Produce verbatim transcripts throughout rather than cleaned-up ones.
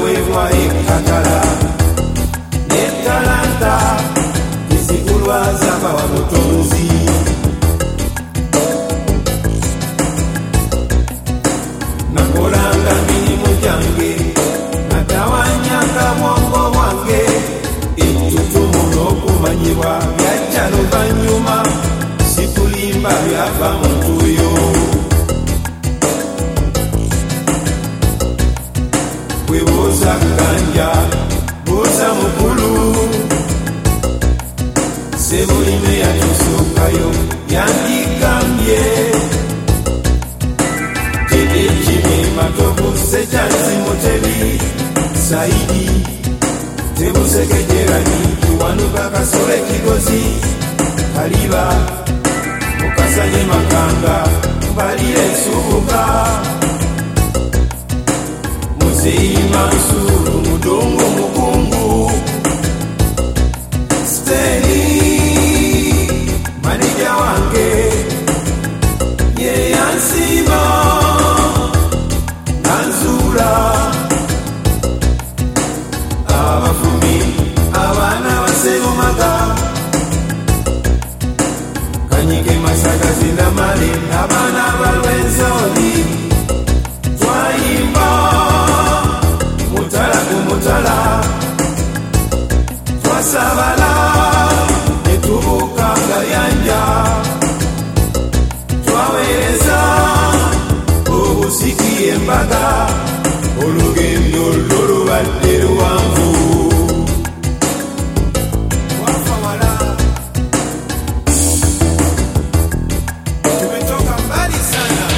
wewa ekatala netalanta ezikulwa z'abawa mutonzi. Nakolanga mirimu gyange natawanyanga bwongo bwange ettutumu n'okumanyibwa byajja luvannyuma sikulimba byava muntu yo. Bwe buuza gganja buuza mukulu Sebulime yatusookayo yandigambye Jede Jimmy Matovu Sejansi Mutebi Saidi Tebusekejerani Kiwanuka Kasole Kigozi Kaliba Mukasanye Makanga Mbalire Subuka Muzeyi Mansuru Mudongo Mukungu Steni Manija wange Ye Yansima Nanzura Abafumi Abana Baserumaga Kanyike Masaka Zindamale Abana Balwenzoli Twaimba Mutala kumutala Twasabala Netubuka Gayanja Twawereza Obusikiye embaga Olugendo lulubadde luwanvu Tumetoka mbali sana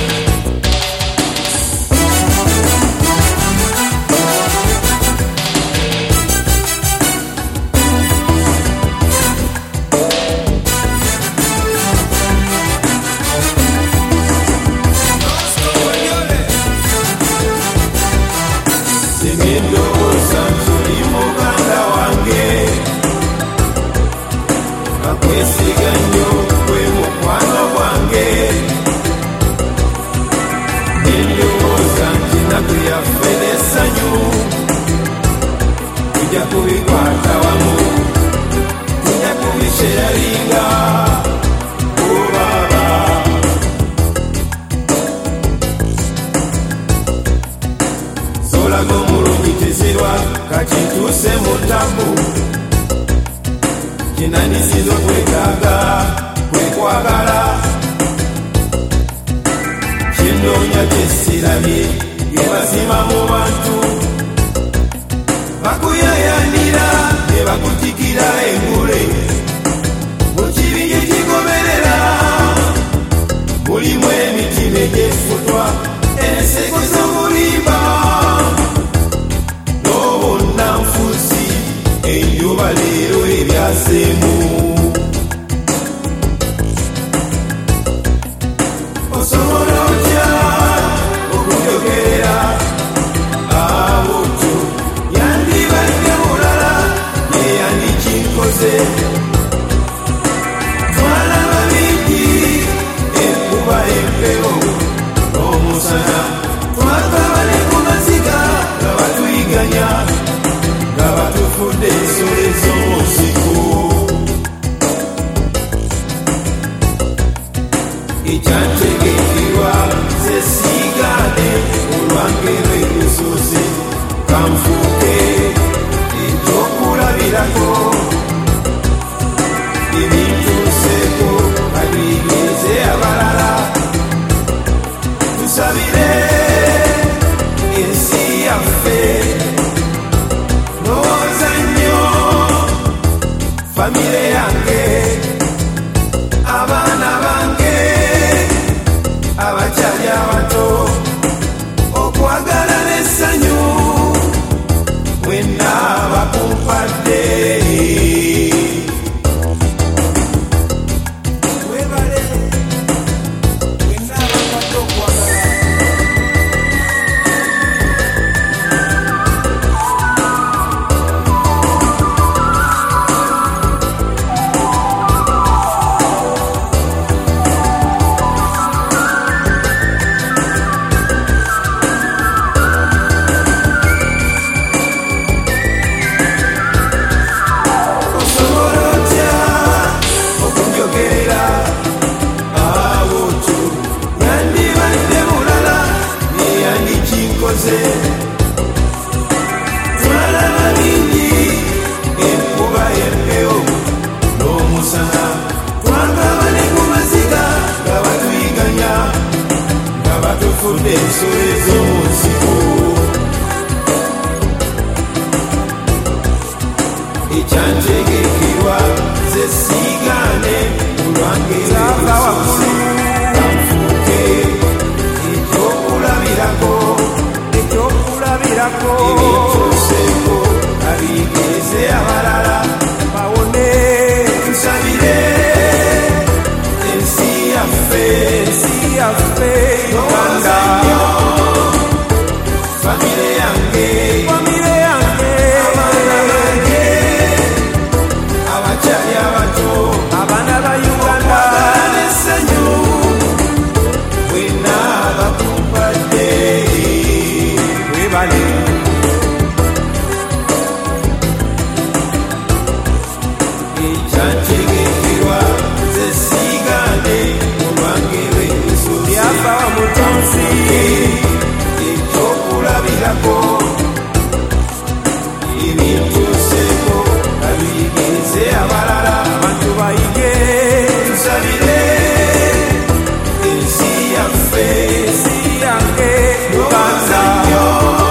Kachituse mutabu Kinanisizo kwekaga Kwekwagala Kindonya kesirabye Yebasima mu bantu Bakuyayanira Nebakutikira engule Mukibinye kigoberera Mulimu emitima egyefutwa Enseko z'obulimba Enjuba leero ebyaseemu osobola otya okujogerera abutyo yandibadde mulala yeyandikikoze twalaba bingi enkuba empewo n'omusana twagaba ne ku maziga nga batuyiganya Gabatufudde ensolo ez'omunsiko ekyantegekerwa zesiigane olwange lw'erusozi kanfuuke ekyokulabirako ebintuuseeko kabiyigirize abalala tusabire ensi yaffe Famile yange Abana bange Abakyali abato Okwagala n'essanyu n'ensolo ez'omu nsiko. Ekyantegekebwa nze siigane olwange Kyava waggulu kanfuuke ekyokulabirako ekyokulabirako ebintuuseeko abiyigirize abalala bawone tusabire ensi yaffe ensi yaffe Lowooza Uganda nnyo famire yange famire yange abaana bange abakyali abato abaana ba Uganda okwagala n'essanyu bwenna bakumpadde webale ekyantegekebwa nze siigane olwange lw'emisozi byava omutonzi ekyokulabirako ebintuuseeko abiyigirize abalala abantu bayige tusabire ensi yaffe ensi yange Lowooza Uganda nnyo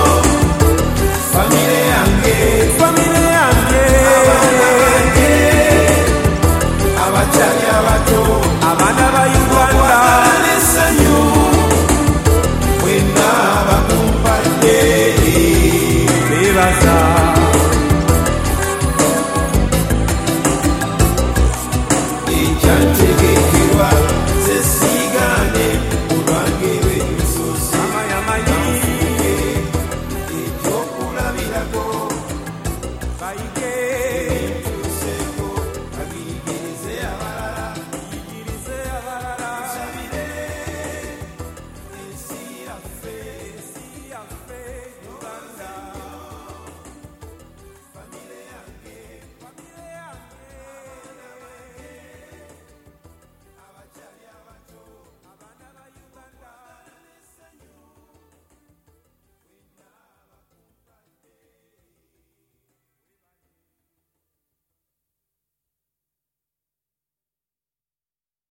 famire yange famire yange abaana bange abakyali abato abaana ba Uganda okwagala n'essanyu bwenna bakumpadde bebaza